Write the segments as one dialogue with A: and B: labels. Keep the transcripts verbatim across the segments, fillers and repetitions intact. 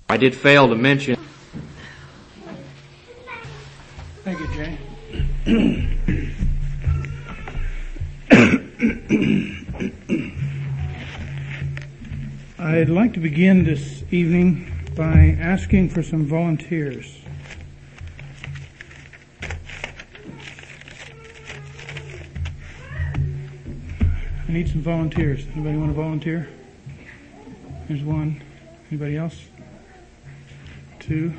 A: I did fail to mention.
B: Thank you, Jay. I'd like to begin this evening by asking for some volunteers. I need some volunteers. Anybody want to volunteer? There's one. Anybody else? Two.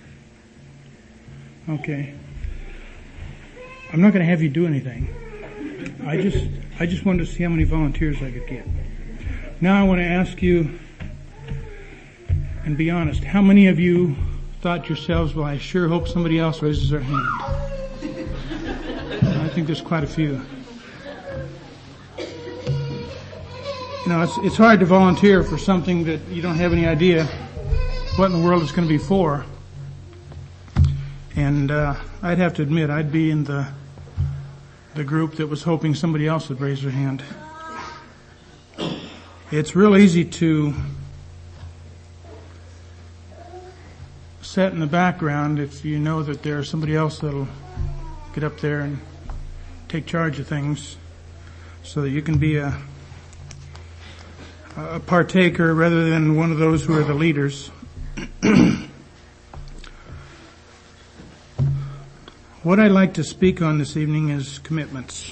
B: Okay. I'm not going to have you do anything. I just, I just wanted to see how many volunteers I could get. Now I want to ask you, and be honest, how many of you thought yourselves, well, I sure hope somebody else raises their hand? I think there's quite a few. You know, it's, it's hard to volunteer for something that you don't have any idea what in the world it's going to be for. And uh, I'd have to admit, I'd be in the the group that was hoping somebody else would raise their hand. It's real easy to sit in the background if you know that there's somebody else that'll get up there and take charge of things, so that you can be a a partaker rather than one of those who are the leaders. What I'd like to speak on this evening is commitments.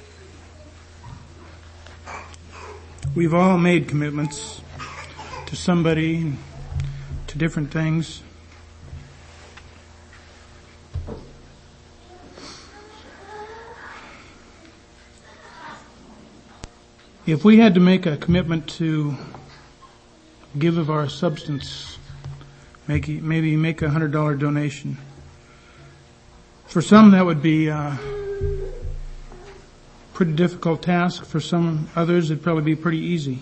B: We've all made commitments to somebody, to different things. If we had to make a commitment to give of our substance, make, maybe make a hundred dollar donation, for some that would be a pretty difficult task. For some others it'd probably be pretty easy.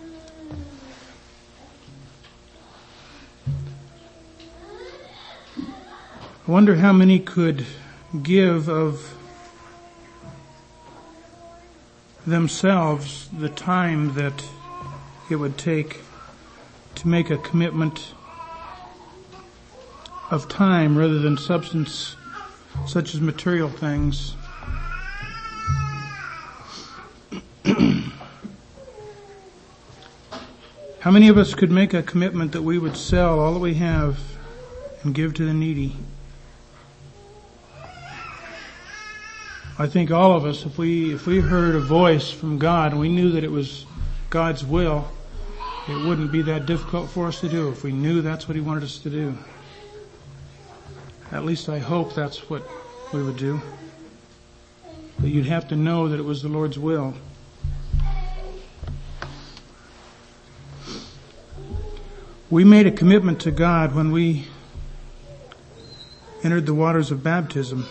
B: I wonder how many could give of themselves the time that it would take to make a commitment of time rather than substance, such as material things. How many of us could make a commitment that we would sell all that we have and give to the needy? I think all of us, if we if we heard a voice from God and we knew that it was God's will, it wouldn't be that difficult for us to do if we knew that's what He wanted us to do. At least I hope that's what we would do. But you'd have to know that it was the Lord's will. We made a commitment to God when we entered the waters of baptism.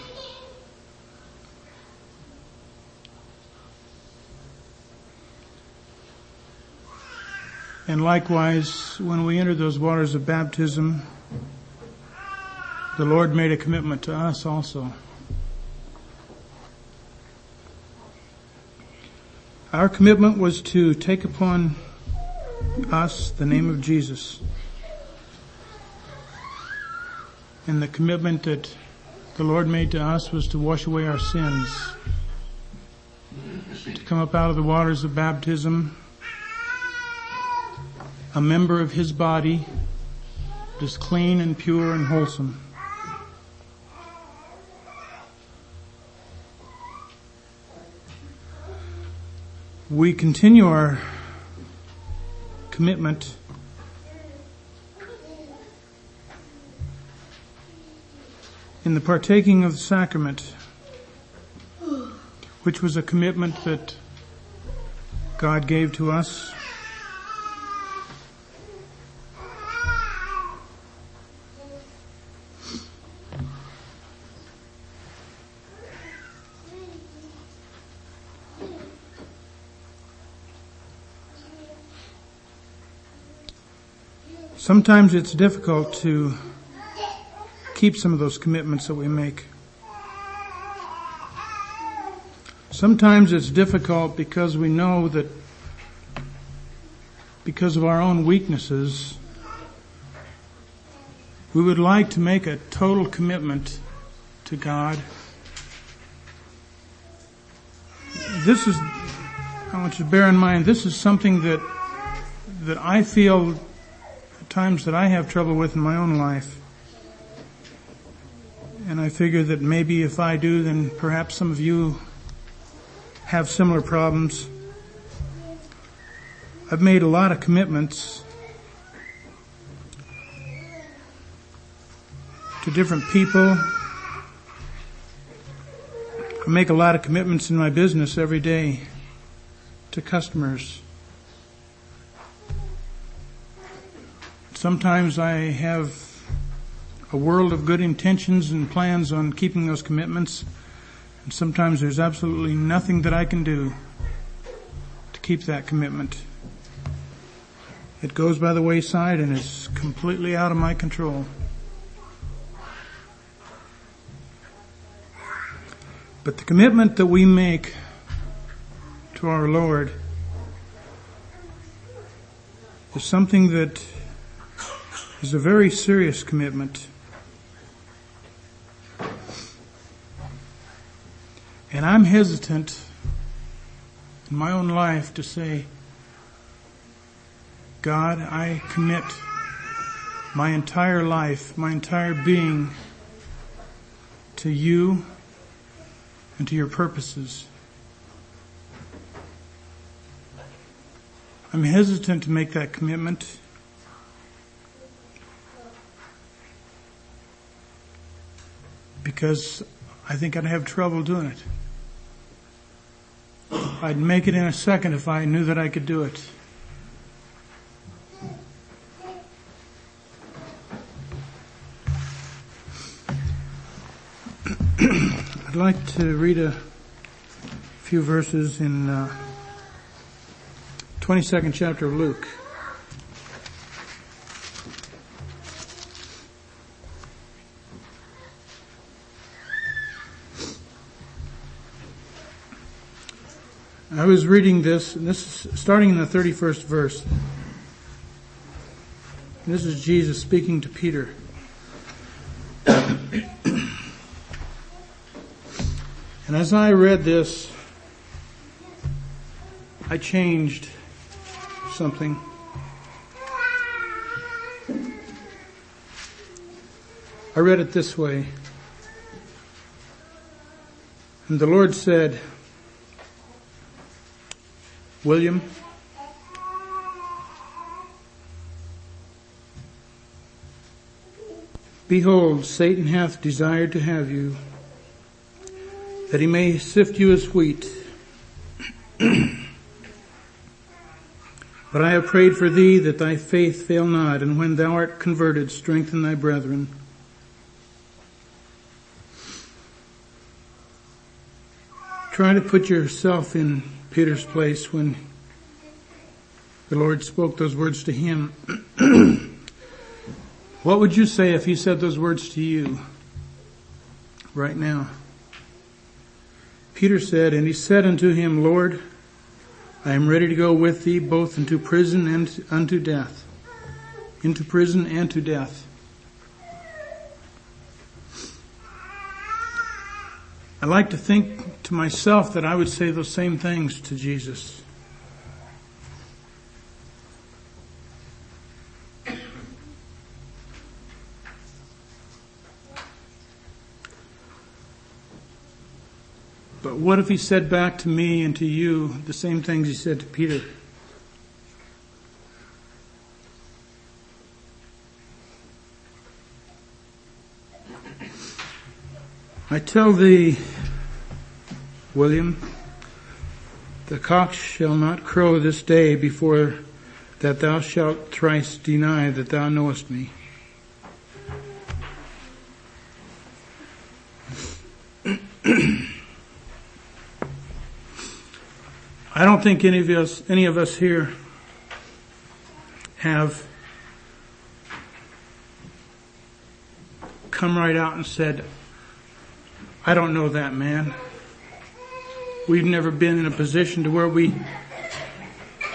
B: And likewise, when we entered those waters of baptism, the Lord made a commitment to us also. Our commitment was to take upon us the name of Jesus. And the commitment that the Lord made to us was to wash away our sins, to come up out of the waters of baptism, a member of His body, just clean and pure and wholesome. We continue our commitment in the partaking of the sacrament, which was a commitment that God gave to us. Sometimes it's difficult to keep some of those commitments that we make. Sometimes it's difficult because we know that because of our own weaknesses, we would like to make a total commitment to God. This is, I want you to bear in mind, this is something that that I feel at times that I have trouble with in my own life. And I figure that maybe if I do, then perhaps some of you have similar problems. I've made a lot of commitments to different people. I make a lot of commitments in my business every day to customers. Sometimes I have a world of good intentions and plans on keeping those commitments, and sometimes there's absolutely nothing that I can do to keep that commitment. It goes by the wayside and is completely out of my control. But the commitment that we make to our Lord is something that is a very serious commitment. And I'm hesitant in my own life to say, God, I commit my entire life, my entire being to you and to your purposes. I'm hesitant to make that commitment because I think I'd have trouble doing it. I'd make it in a second if I knew that I could do it. I'd like to read a few verses in uh, twenty-second chapter of Luke. I was reading this, and this is starting in the thirty-first verse. And this is Jesus speaking to Peter. And as I read this, I changed something. I read it this way. And the Lord said, William, behold, Satan hath desired to have you, that he may sift you as wheat. But I have prayed for thee that thy faith fail not, and when thou art converted, strengthen thy brethren. Try to put yourself in Peter's place when the Lord spoke those words to him. What would you say if he said those words to you right now? Peter said, and he said unto him, Lord, I am ready to go with thee both into prison and unto death. Into prison and to death. I like to think to myself that I would say those same things to Jesus. But what if he said back to me and to you the same things he said to Peter? I tell thee, William, the cock shall not crow this day before that thou shalt thrice deny that thou knowest me. I don't think any of us, any of us here have come right out and said, I don't know that man. We've never been in a position to where we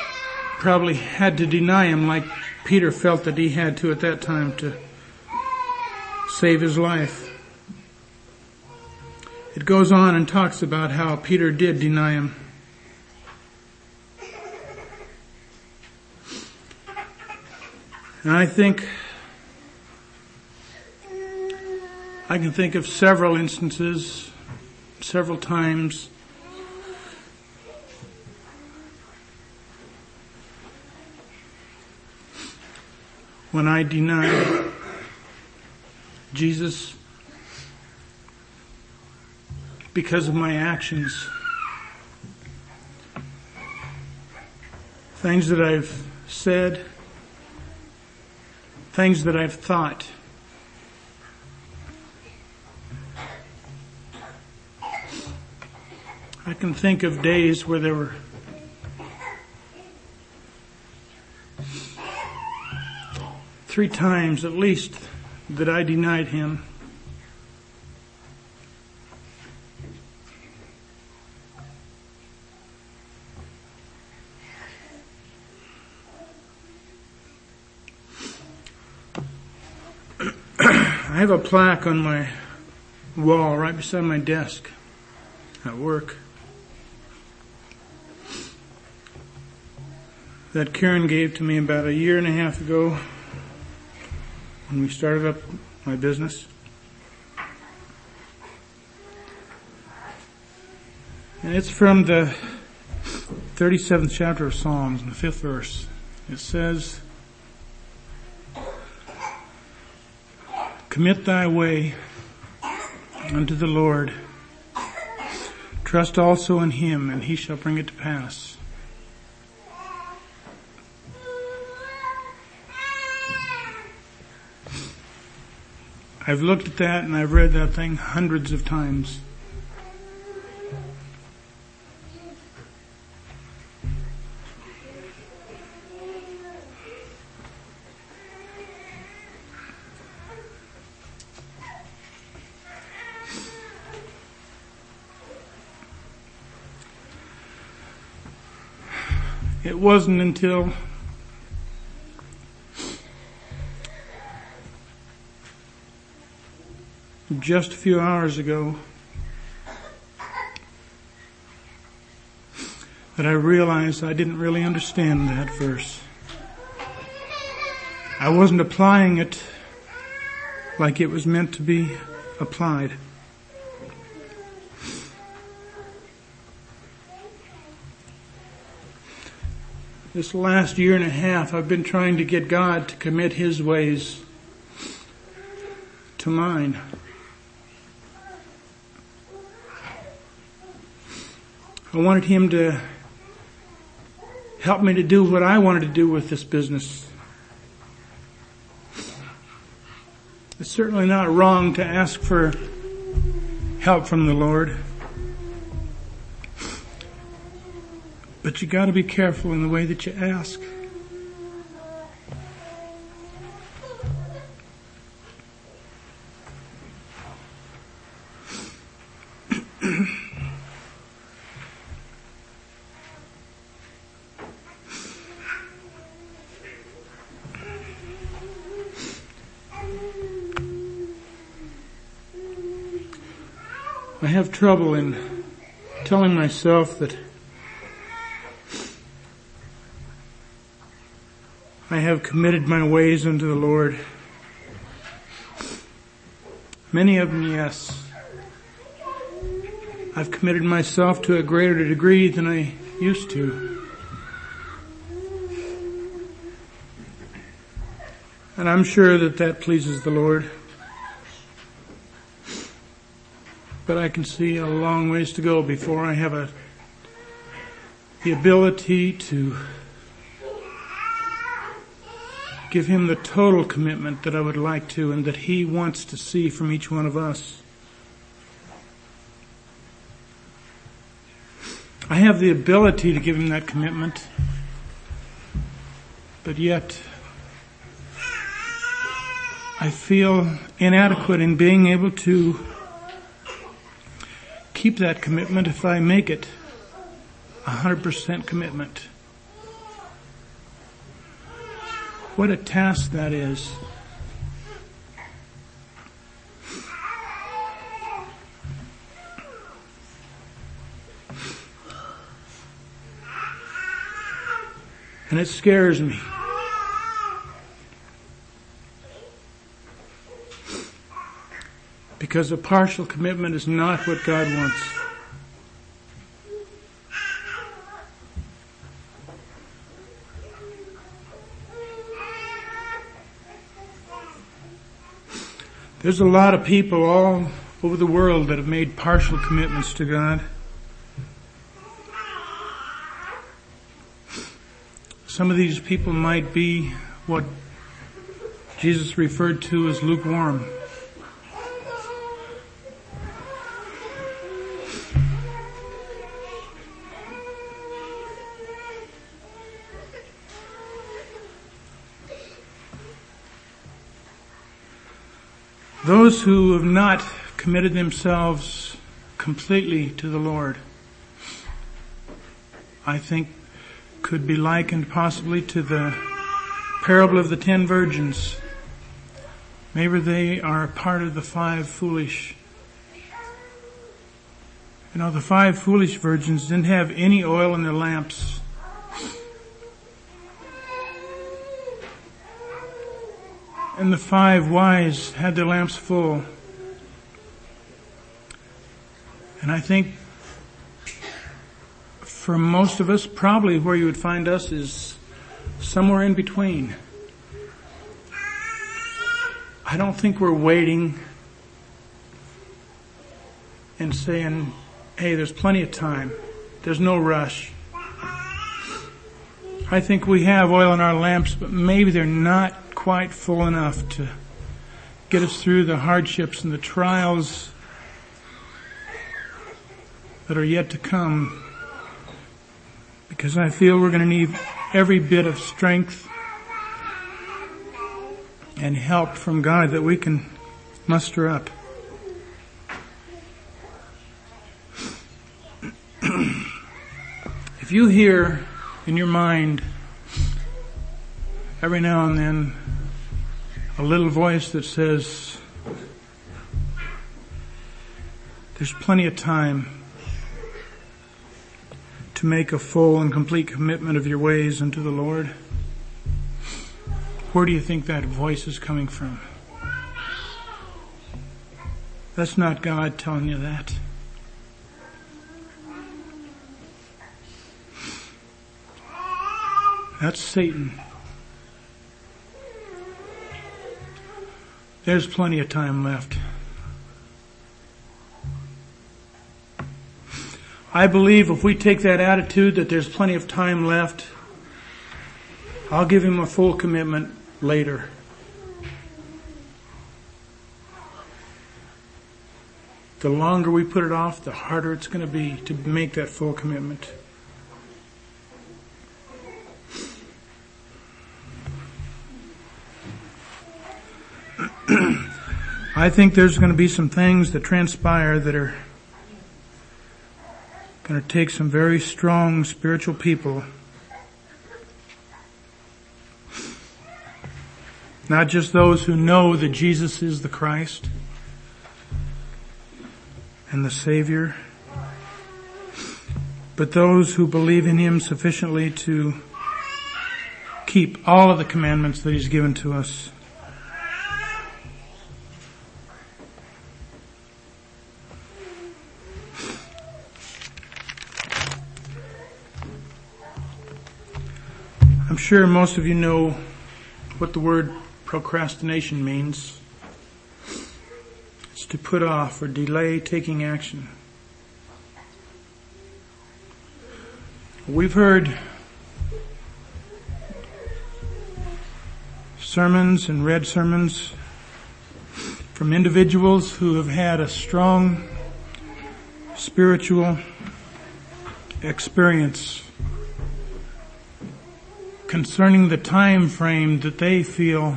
B: probably had to deny him like Peter felt that he had to at that time to save his life. It goes on and talks about how Peter did deny him. And I think I can think of several instances, several times when I denied Jesus because of my actions. Things that I've said, things that I've thought. I can think of days where there were three times at least that I denied him. I have a plaque on my wall right beside my desk at work that Karen gave to me about a year and a half ago when we started up my business. And it's from the thirty-seventh chapter of Psalms, in the fifth verse. It says, "Commit thy way unto the Lord. Trust also in him, and he shall bring it to pass." I've looked at that and I've read that thing hundreds of times. It wasn't until just a few hours ago that I realized I didn't really understand that verse. I wasn't applying it like it was meant to be applied. This last year and a half, I've been trying to get God to commit his ways to mine. I wanted him to help me to do what I wanted to do with this business. It's certainly not wrong to ask for help from the Lord. But you got to be careful in the way that you ask. I have trouble in telling myself that I have committed my ways unto the Lord. Many of them, yes. I've committed myself to a greater degree than I used to. And I'm sure that that pleases the Lord. But I can see a long ways to go before I have a, the ability to give him the total commitment that I would like to and that he wants to see from each one of us. I have the ability to give him that commitment, but yet I feel inadequate in being able to keep that commitment if I make it a hundred percent commitment. What a task that is. And it scares me. Because a partial commitment is not what God wants. There's a lot of people all over the world that have made partial commitments to God. Some of these people might be what Jesus referred to as lukewarm. Those who have not committed themselves completely to the Lord, I think, could be likened possibly to the parable of the ten virgins. Maybe they are part of the five foolish. You know, the five foolish virgins didn't have any oil in their lamps. And the five wise had their lamps full. And I think for most of us, probably where you would find us is somewhere in between. I don't think we're waiting and saying, hey, there's plenty of time. There's no rush. I think we have oil in our lamps, but maybe they're not quite full enough to get us through the hardships and the trials that are yet to come. Because I feel we're going to need every bit of strength and help from God that we can muster up. If you hear in your mind every now and then a little voice that says, there's plenty of time to make a full and complete commitment of your ways unto the Lord, where do you think that voice is coming from? That's not God telling you that. That's Satan. There's plenty of time left. I believe if we take that attitude that there's plenty of time left, I'll give him a full commitment later. The longer we put it off, the harder it's going to be to make that full commitment. I think there's going to be some things that transpire that are going to take some very strong spiritual people, not just those who know that Jesus is the Christ and the Savior, but those who believe in Him sufficiently to keep all of the commandments that He's given to us. I'm sure most of you know what the word procrastination means. It's to put off or delay taking action. We've heard sermons and read sermons from individuals who have had a strong spiritual experience concerning the time frame that they feel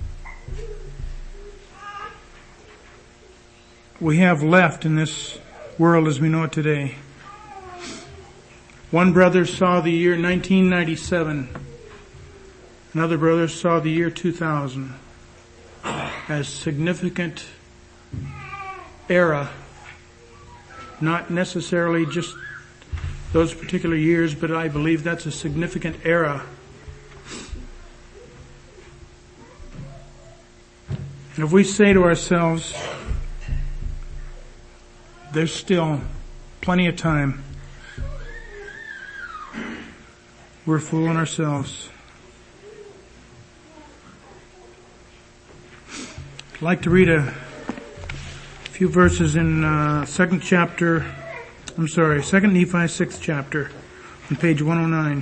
B: we have left in this world as we know it today. One brother saw the year nineteen ninety-seven. Another brother saw the year two thousand as significant era. Not necessarily just those particular years, but I believe that's a significant era And if we say to ourselves, there's still plenty of time, we're fooling ourselves. I'd like to read a few verses in uh, second chapter, I'm sorry, Second Nephi, sixth chapter, on page one oh nine.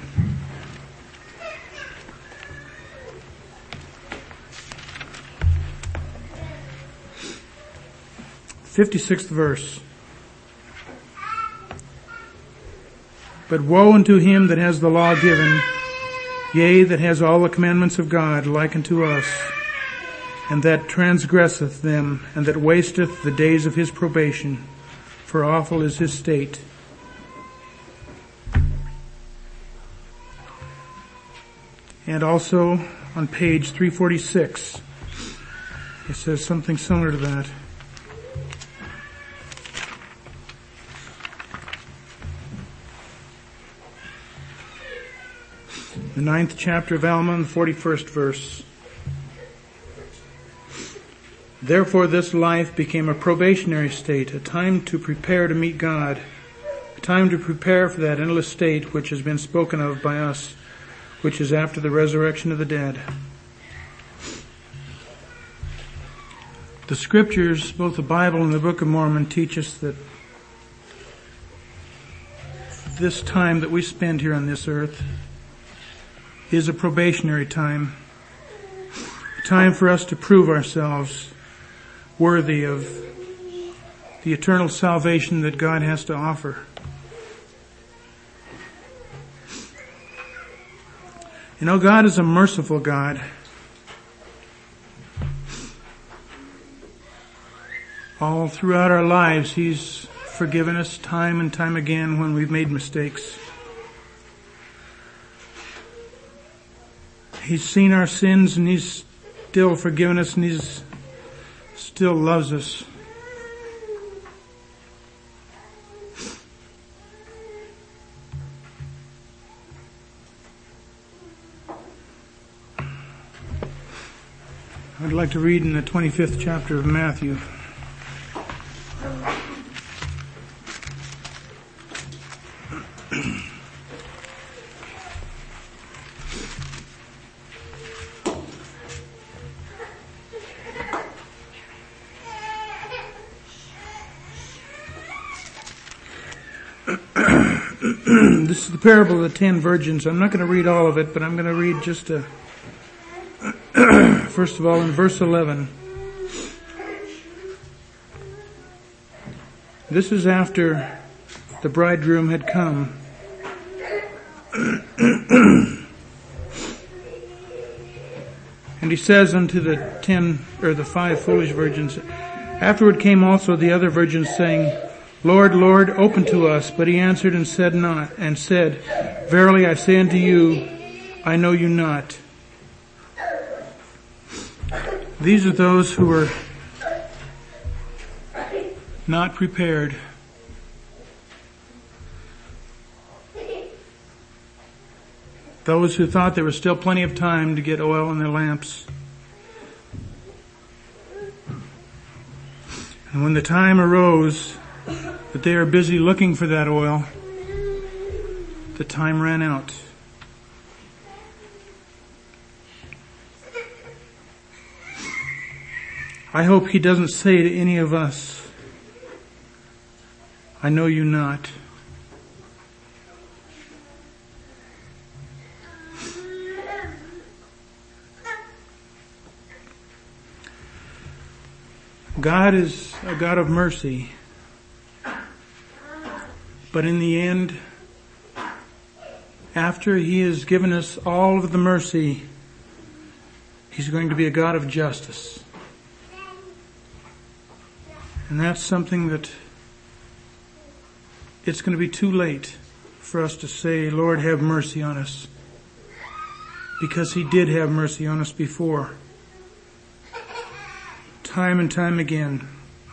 B: fifty-sixth verse. But woe unto him that has the law given, yea, that has all the commandments of God, like unto us, and that transgresseth them, and that wasteth the days of his probation, for awful is his state. And also on page three forty-six, it says something similar to that. The ninth chapter of Alma, the forty-first verse. Therefore this life became a probationary state, a time to prepare to meet God, a time to prepare for that endless state which has been spoken of by us, which is after the resurrection of the dead. The scriptures, both the Bible and the Book of Mormon, teach us that this time that we spend here on this earth is a probationary time, a time for us to prove ourselves worthy of the eternal salvation that God has to offer. You know, God is a merciful God. All throughout our lives, He's forgiven us time and time again when we've made mistakes. He's seen our sins and He's still forgiven us and He's still loves us. I'd like to read in the twenty-fifth chapter of Matthew. This is the parable of the ten virgins. I'm not going to read all of it, but I'm going to read just a, first of all, in verse eleven. This is after the bridegroom had come. And he says unto the ten, or the five foolish virgins, afterward came also the other virgins, saying, Lord, Lord, open to us. But he answered and said not, and said, Verily I say unto you, I know you not. These are those who were not prepared. Those who thought there was still plenty of time to get oil in their lamps. And when the time arose that they are busy looking for that oil, the time ran out. I hope he doesn't say to any of us, I know you not. God is a God of mercy. But in the end, after He has given us all of the mercy, He's going to be a God of justice. And that's something that it's going to be too late for us to say, Lord, have mercy on us. Because He did have mercy on us before. Time and time again.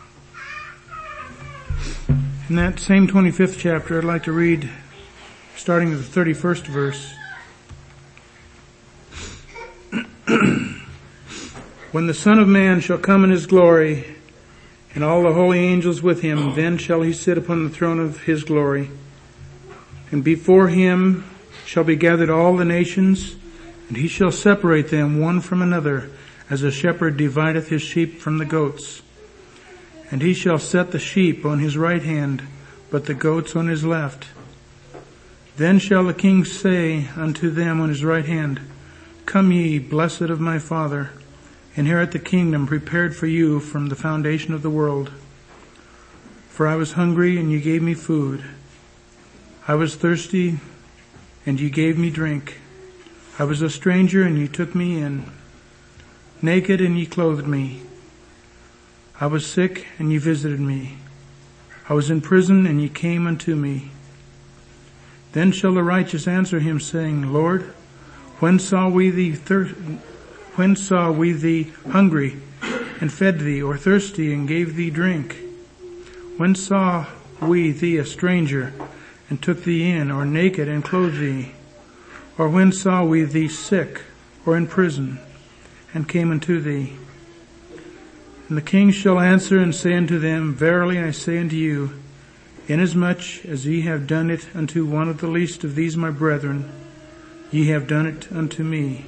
B: In that same twenty-fifth chapter, I'd like to read, starting at the thirty-first verse. When the Son of Man shall come in his glory, and all the holy angels with him, then shall he sit upon the throne of his glory. And before him shall be gathered all the nations, and he shall separate them one from another, as a shepherd divideth his sheep from the goats. And he shall set the sheep on his right hand, but the goats on his left. Then shall the king say unto them on his right hand, Come ye, blessed of my Father, inherit the kingdom prepared for you from the foundation of the world. For I was hungry, and ye gave me food. I was thirsty, and ye gave me drink. I was a stranger, and ye took me in. Naked, and ye clothed me. I was sick, and ye visited me. I was in prison, and ye came unto me. Then shall the righteous answer him, saying, Lord, when saw we thee thir- when saw we thee hungry, and fed thee, or thirsty, and gave thee drink? When saw we thee a stranger, and took thee in, or naked, and clothed thee? Or when saw we thee sick, or in prison, and came unto thee? And the king shall answer and say unto them, Verily I say unto you, inasmuch as ye have done it unto one of the least of these my brethren, ye have done it unto me.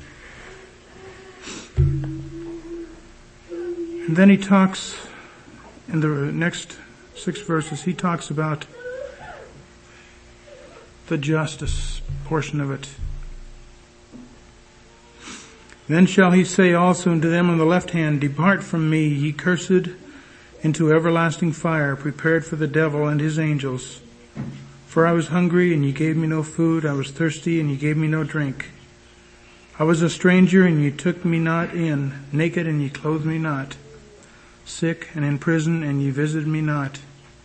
B: And then he talks, in the next six verses, he talks about the justice portion of it. Then shall he say also unto them on the left hand, Depart from me, ye cursed, into everlasting fire, prepared for the devil and his angels. For I was hungry, and ye gave me no food. I was thirsty, and ye gave me no drink. I was a stranger, and ye took me not in. Naked, and ye clothed me not. Sick, and in prison, and ye visited me not.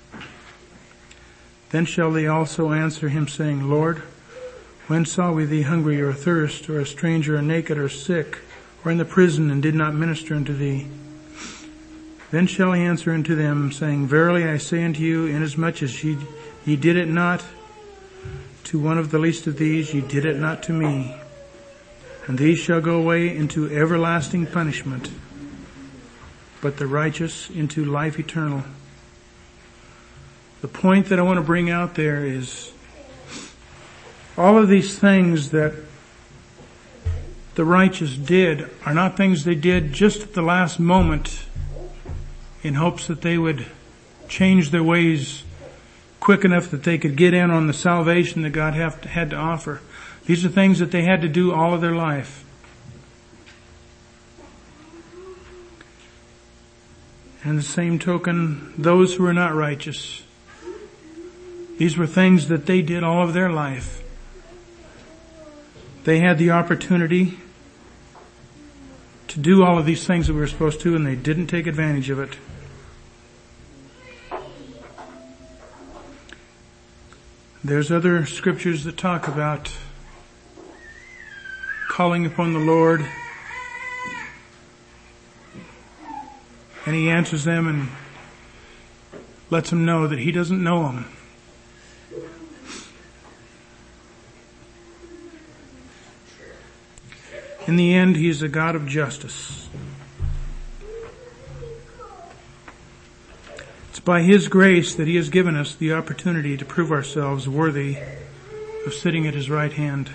B: Then shall they also answer him, saying, Lord, when saw we thee hungry, or athirst, or a stranger, or naked, or sick, or in the prison, and did not minister unto thee? Then shall he answer unto them, saying, Verily I say unto you, inasmuch as ye, ye did it not to one of the least of these, ye did it not to me. And these shall go away into everlasting punishment, but the righteous into life eternal. The point that I want to bring out there is all of these things that the righteous did are not things they did just at the last moment in hopes that they would change their ways quick enough that they could get in on the salvation that God have to, had to offer. These are things that they had to do all of their life. And the same token, those who are not righteous, these were things that they did all of their life. They had the opportunity to do all of these things that we were supposed to, and they didn't take advantage of it. There's other scriptures that talk about calling upon the Lord, and he answers them and lets them know that he doesn't know them. In the end, he is a God of justice. It's by his grace that he has given us the opportunity to prove ourselves worthy of sitting at his right hand.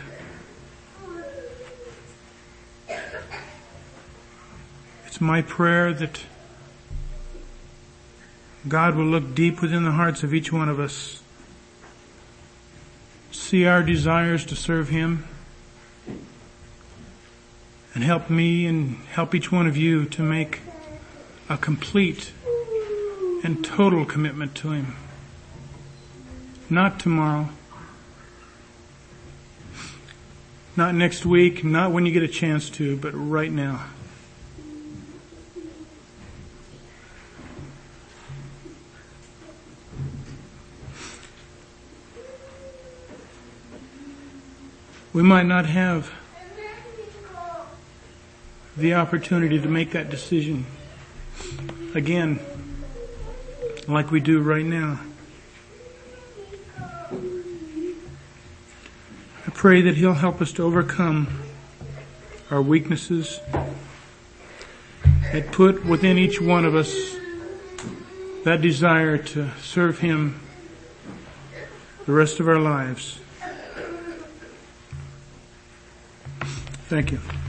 B: It's my prayer that God will look deep within the hearts of each one of us, see our desires to serve him, and help me and help each one of you to make a complete and total commitment to him. Not tomorrow, not next week, not when you get a chance to, but right now. We might not have the opportunity to make that decision again like we do right now. I pray that he'll help us to overcome our weaknesses, had put within each one of us that desire to serve Him the rest of our lives. Thank you.